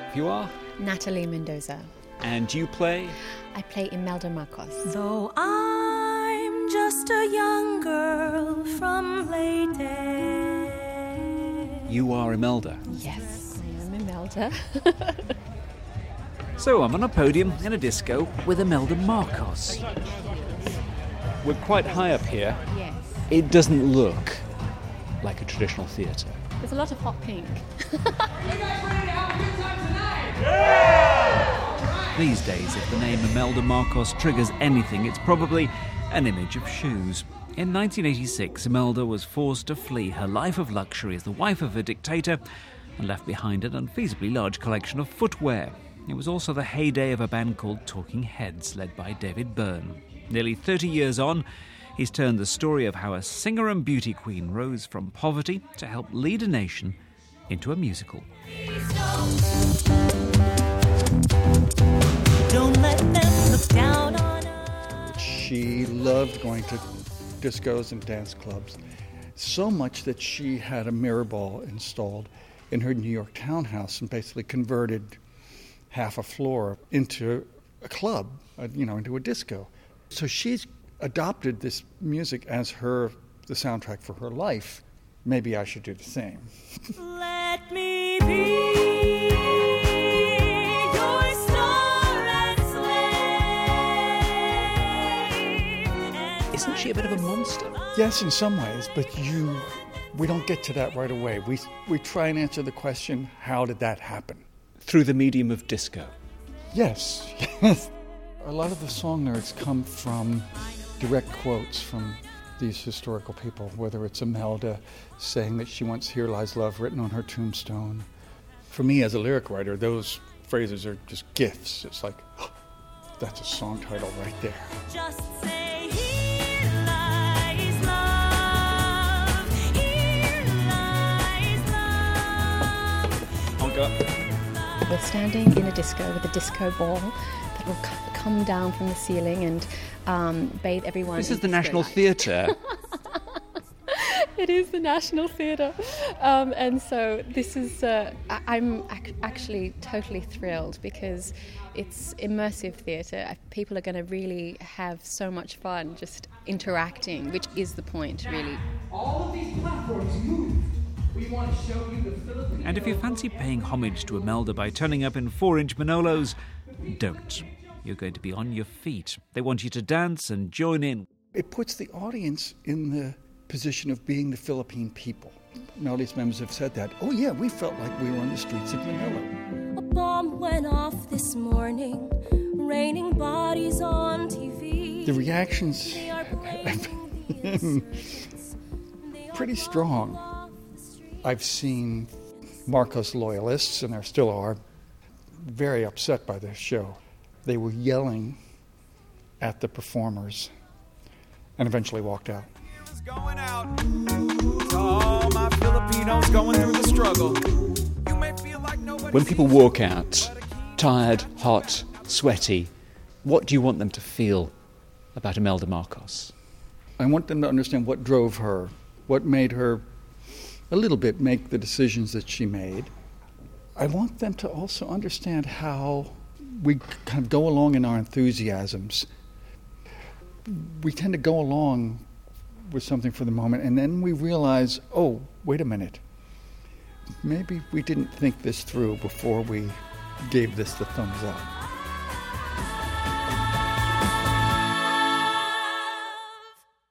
You are? Natalie Mendoza. And you play? I play Imelda Marcos. Though I'm just a young girl from Leyte. You are Imelda? Yes, I am Imelda. So I'm on a podium in a disco with Imelda Marcos. We're quite high up here. Yes. It doesn't look like a traditional theatre. There's a lot of hot pink. These days, if the name Imelda Marcos triggers anything, it's probably an image of shoes. In 1986, Imelda was forced to flee her life of luxury as the wife of a dictator and left behind an unfeasibly large collection of footwear. It was also the heyday of a band called Talking Heads, led by David Byrne. Nearly 30 years on, he's turned the story of how a singer and beauty queen rose from poverty to help lead a nation into a musical. Don't let them look down on us. She loved going to discos and dance clubs, so much that she had a mirror ball installed in her New York townhouse and basically converted half a floor into a club, into a disco. So she's adopted this music as the soundtrack for her life. Maybe I should do the same. Let me be your star and slave. Isn't she a bit of a monster? Yes, in some ways, but we don't get to that right away. We try and answer the question, how did that happen? Through the medium of disco. Yes. A lot of the song nerds come from direct quotes from these historical people, whether it's Imelda saying that she wants "Here Lies Love" written on her tombstone. For me, as a lyric writer, those phrases are just gifts. It's like, oh, that's a song title right there. Just say, here lies love, here lies love. Oh, God. We're standing in a disco with a disco ball that will come down from the ceiling and bathe everyone. This in is the disco National light. Theatre. It is the National Theatre. And so this is, I'm actually totally thrilled because it's immersive theatre. People are going to really have so much fun just interacting, which is the point, really. All of these platforms move. We want to show you the Philippines. And if you fancy paying homage to Imelda by turning up in 4-inch Manolos, don't. You're going to be on your feet. They want you to dance and join in. It puts the audience in the position of being the Philippine people. Melody's members have said that. Oh yeah, we felt like we were on the streets of Manila. A bomb went off this morning, raining bodies on TV. The reactions They are have blaming the been insurgents. They are pretty strong. off the street. I've seen Marcos loyalists, and there still are, very upset by this show. They were yelling at the performers and eventually walked out. Going out to all my Filipinos going through the struggle. You may feel like nobody When people walk out, tired, hot, sweaty, what do you want them to feel about Imelda Marcos? I want them to understand what drove her, what made her a little bit make the decisions that she made. I want them to also understand how we kind of go along in our enthusiasms. We tend to go along with something for the moment, and then we realize, oh, wait a minute. Maybe we didn't think this through before we gave this the thumbs up.